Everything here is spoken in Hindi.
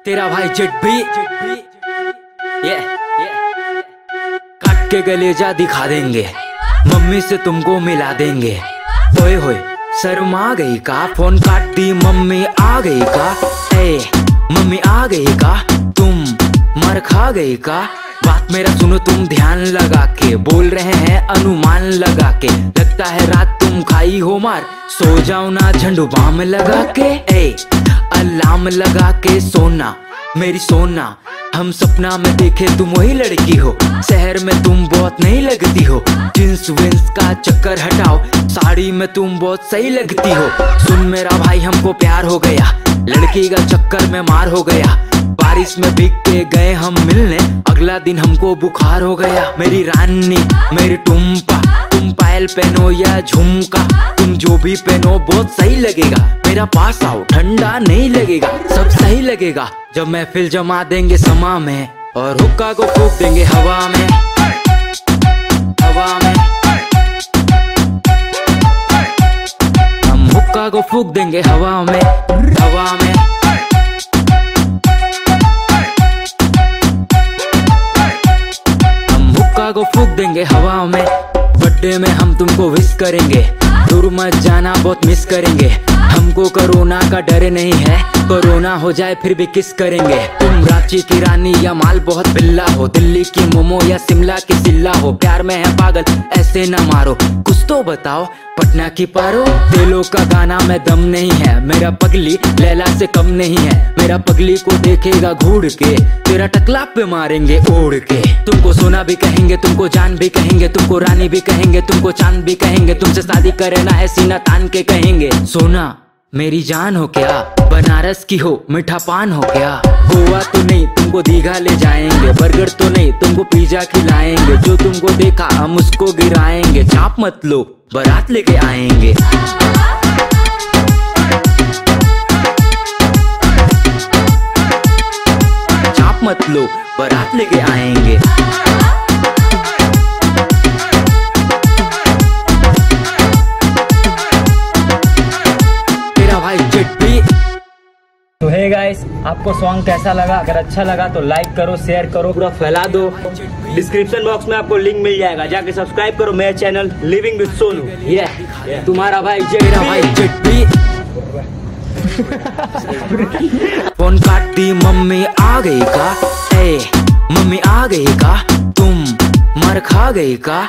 तेरा भाई जेट भी ये काट के गलेजा दिखा देंगे, मम्मी से तुमको मिला देंगे। ओए होए शर्म आ गई का, फोन काट दी मम्मी आ गई का। ए मम्मी आ गई का, तुम मर खा गई का। बात मेरा सुनो तुम ध्यान लगा के, बोल रहे हैं अनुमान लगा के। लगता है रात तुम खाई हो मार, सो जाओ ना झंडू बाम लगा के। ए अलार्म लगा के सोना मेरी सोना, हम सपना में देखे तुम वही लड़की हो। शहर में तुम बहुत नहीं लगती हो, जींस विंस का चक्कर हटाओ, साड़ी में तुम बहुत सही लगती हो। सुन मेरा भाई हमको प्यार हो गया, लड़की का चक्कर में मार हो गया। बारिश में भीग के गए हम मिलने, अगला दिन हमको बुखार हो गया। मेरी रानी मेरी टुम्पा, तुम पायल पहनो या झुमका, तुम जो भी पहनो बहुत सही लगेगा। मेरा पास आओ ठंडा नहीं लगेगा, सब सही लगेगा जब महफिल जमा देंगे समा में, और हुक्का को फूंक देंगे हवा में, हवा में। हम हुक्का को फूंक देंगे हवा में, हवा में। हम हुक्का को फूंक देंगे हवा में। बर्थडे में हम तुमको विश करेंगे, दूर मत जाना बहुत मिस करेंगे। हमको कोरोना का डर नहीं है, कोरोना हो जाए फिर भी किस करेंगे। तुम रांची की रानी या माल बहुत बिल्ला हो, दिल्ली की मोमो या शिमला की सिल्ला हो। प्यार में है पागल ऐसे ना मारो, कुछ तो बताओ पटना की पारो। दिलों का गाना में दम नहीं है, मेरा पगली लैला से कम नहीं है। मेरा पगली को देखेगा घूर के, तेरा टकला पे मारेंगे ओढ़ के। तुमको सोना भी कहेंगे, तुमको जान भी कहेंगे, तुमको रानी भी कहेंगे, तुमको चांद भी कहेंगे। तुमसे शादी करना है सीना तान के कहेंगे। सोना मेरी जान हो क्या, बनारस की हो मीठा पान हो क्या। गोवा तो नहीं तुमको दीघा ले जाएंगे, बर्गर तो नहीं तुमको पिज्जा खिलाएंगे। जो तुमको देखा हम उसको गिराएंगे, चाप मत लो बारात लेके आएंगे। चाप मत लो बारात लेके आएंगे। तो हे गाइस, आपको सॉन्ग कैसा लगा? अगर अच्छा लगा तो लाइक करो, शेयर करो, पूरा फैला दो। डिस्क्रिप्शन बॉक्स में आपको लिंक मिल जाएगा, जाके सब्सक्राइब करो मेरे चैनल लिविंग विद सोनू। ये तुम्हारा भाई जेट भी। फोन काट दी मम्मी आ गई का। ए मम्मी आ गई का, तुम मर खा गई का।